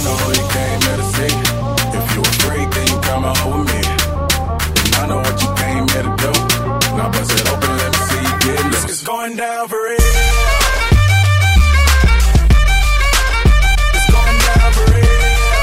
know who you came here to see. If you a freak, then you come out with me. And I know what you came here to do. Now bust it open, let me see you get loose. It's going down for real. It's going down for real.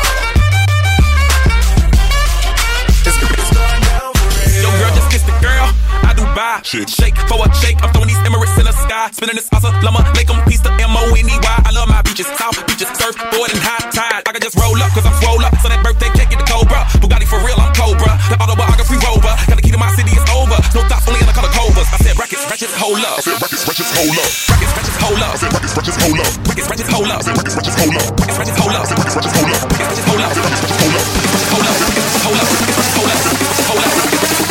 It's going down for real. Yo, girl, just kiss the girl. I do buy. Shake for a shake. I'm throwing these Emirates in the sky. Spinning this awesome llama. Make them piece the M-O-N-E-Y. I love my beaches. South beaches. Surfboard and high tide. I can just roll up cause I'm swole up. So that birthday cake get the Cobra. Bugatti for real, I'm Cobra. The autobiography rover. Got the key to my city, it's over. No thoughts only in the color covers. I said rackets, ratchets, hold up. I said rackets, ratchets, hold up. Rackets, ratchets, hold up. I said rackets, ratchets, hold up. Rackets, ratchets, hold up. I said rackets, ratchets, hold up. Rackets, ratchets, hold up. I said rackets, ratchets, hold up. Rackets, ratchets, hold up. I said rackets, ratchets, hold up. Hold up. Hold up. Hold up. Hold up.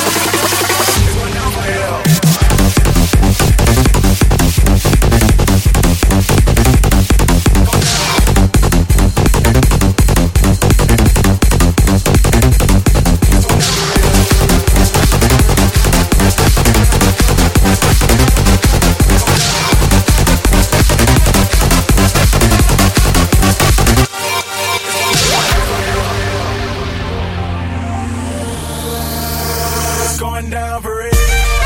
Going down for real.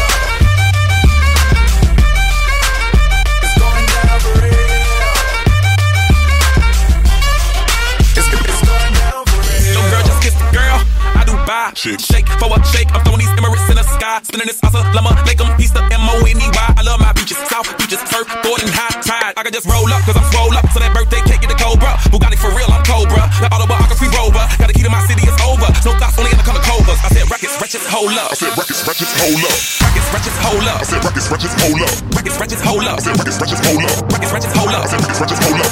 It's going down for real. It's going down for real. Yo, girl, just kiss the girl. I do buy. Shake for a shake. I'm throwing these Emirates in the sky. Spinning this awesome llama. Make them piece the M-O-N-E-Y. I love my beaches. South beaches. Surfboard and high tide. I can just roll up cause I'm swole up. So that birthday cake get the Cobra. Bugatti for real, I'm Cobra. The autobiography rover. Got the key to my city, it's over. No thoughts only in the color covers. I said rackets, ratchets, hold up. I said rackets, ratchets, hold up. Rackets, ratchets, hold up. I said rackets, ratchets, hold up. Rackets, ratchets, hold up. I said rackets, ratchets, hold up. Rackets, ratchets, hold up. I said rackets, ratchets, hold up.